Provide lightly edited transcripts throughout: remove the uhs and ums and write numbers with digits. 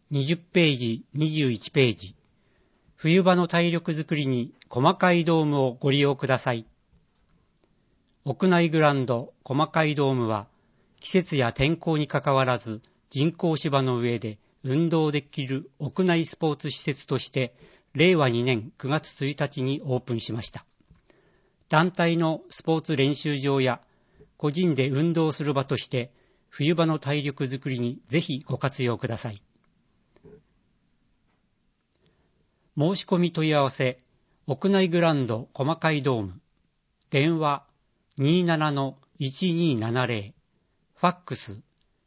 20ページ、21ページ。冬場の体力づくりに細かいドームをご利用ください。屋内グラウンド細かいドームは、季節や天候にかかわらず人工芝の上で運動できる屋内スポーツ施設として、令和2年9月1日にオープンしました。団体のスポーツ練習場や個人で運動する場として、冬場の体力づくりにぜひご活用ください。申し込み問い合わせ、屋内グラウンド細かいドーム、電話 27-1270、ファックス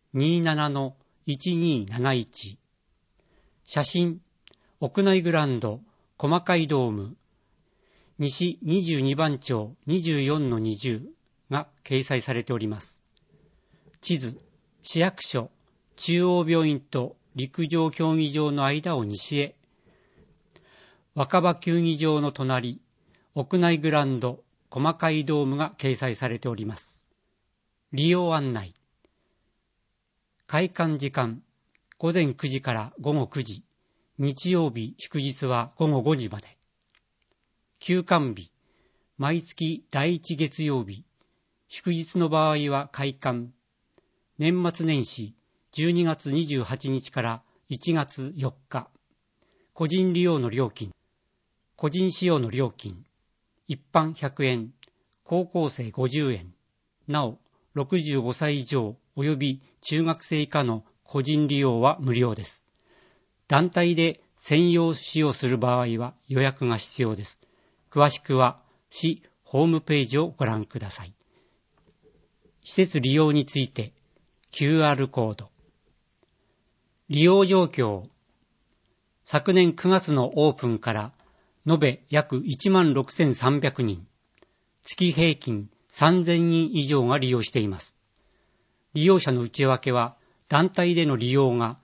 27-1271、写真、屋内グラウンド細かいドーム、西22番町 24-20 が掲載されております。地図、市役所、中央病院と陸上競技場の間を西へ、若葉球技場の隣、屋内グラウンド細かいドームが掲載されております。利用案内。開館時間、午前9時から午後9時、日曜日、祝日は午後5時まで。休館日、毎月第1月曜日、祝日の場合は開館。年末年始、12月28日から1月4日。個人利用の料金。個人使用の料金。一般100円、高校生50円。なお、65歳以上及び中学生以下の個人利用は無料です。団体で専用使用する場合は予約が必要です。詳しくは市ホームページをご覧ください。施設利用について QR コード。利用状況。昨年9月のオープンから延べ約16,300人、月平均3000人以上が利用しています。利用者の内訳は団体での利用が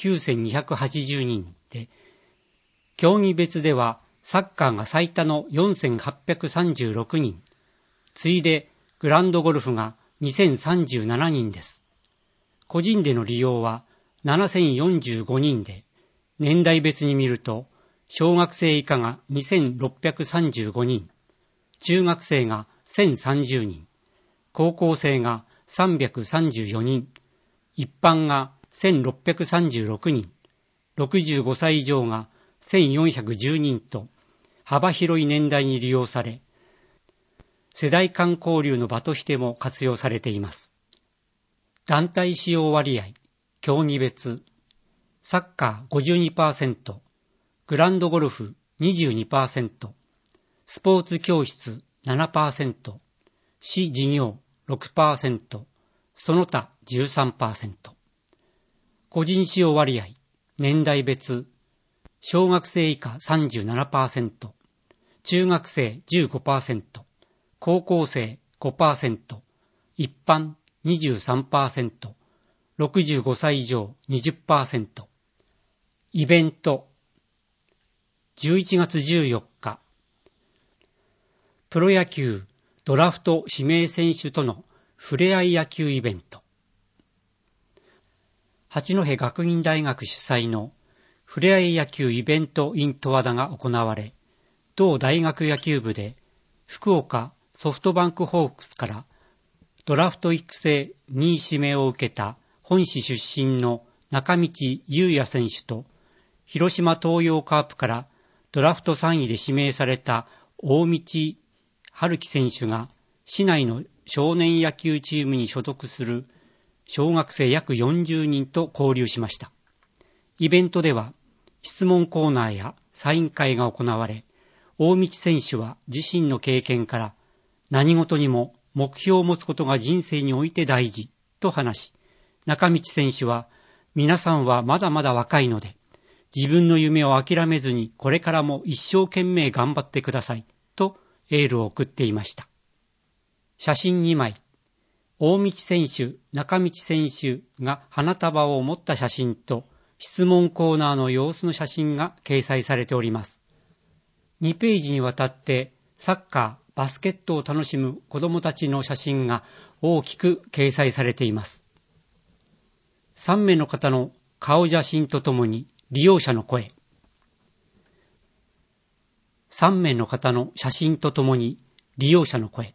9,280人で、競技別ではサッカーが最多の4,836人、次いでグランドゴルフが2,037人です。個人での利用は7,045人で、年代別に見ると、小学生以下が2,635人、中学生が1,030人、高校生が334人、一般が1,636人、65歳以上が1,410人と、幅広い年代に利用され、世代間交流の場としても活用されています。団体使用割合、競技別、サッカー 52%、グランドゴルフ 22%、スポーツ教室 7%、市事業 6%、その他 13%。個人使用割合、年代別、小学生以下 37%、中学生 15%、高校生 5%、一般 23%、65歳以上 20%。イベント。11月14日。プロ野球ドラフト指名選手とのふれあい野球イベント。八戸学院大学主催のふれあい野球イベント in 十和田が行われ、同大学野球部で福岡ソフトバンクホークスからドラフト育成2位指名を受けた本市出身の中道優也選手と、広島東洋カープからドラフト3位で指名された大道春樹選手が市内の少年野球チームに所属する小学生約40人と交流しました。イベントでは質問コーナーやサイン会が行われ、大道選手は自身の経験から何事にも目標を持つことが人生において大事と話し、中道選手は皆さんはまだまだ若いので、自分の夢を諦めずにこれからも一生懸命頑張ってくださいとエールを送っていました。写真2枚。大道選手、中道選手が花束を持った写真と質問コーナーの様子の写真が掲載されております。2ページにわたってサッカー、バスケットを楽しむ子どもたちの写真が大きく掲載されています。3名の方の顔写真とともに利用者の声。3名の方の写真とともに利用者の声。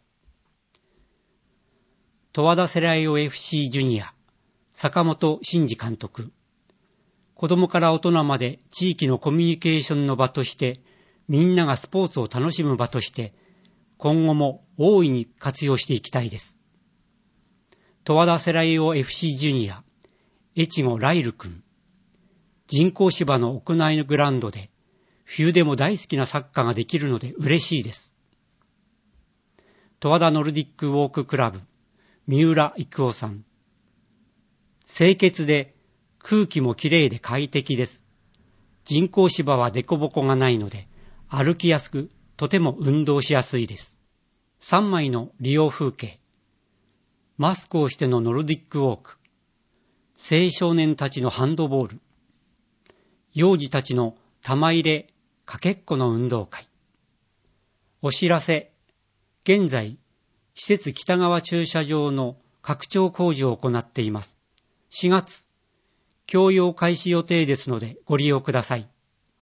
十和田世代を FC ジュニア、坂本真嗣監督。子供から大人まで地域のコミュニケーションの場として、みんながスポーツを楽しむ場として、今後も大いに活用していきたいです。十和田世代を FC ジュニア、越後ライル君。人工芝の屋内のグラウンドで、冬でも大好きなサッカーができるので嬉しいです。十和田ノルディックウォーククラブ、三浦育夫さん。清潔で空気もきれいで快適です。人工芝は凸凹がないので歩きやすく、とても運動しやすいです。3枚の利用風景。マスクをしてのノルディックウォーク。青少年たちのハンドボール。幼児たちの玉入れかけっこの運動会。お知らせ。現在、施設北側駐車場の拡張工事を行っています。4月、供用開始予定ですのでご利用ください。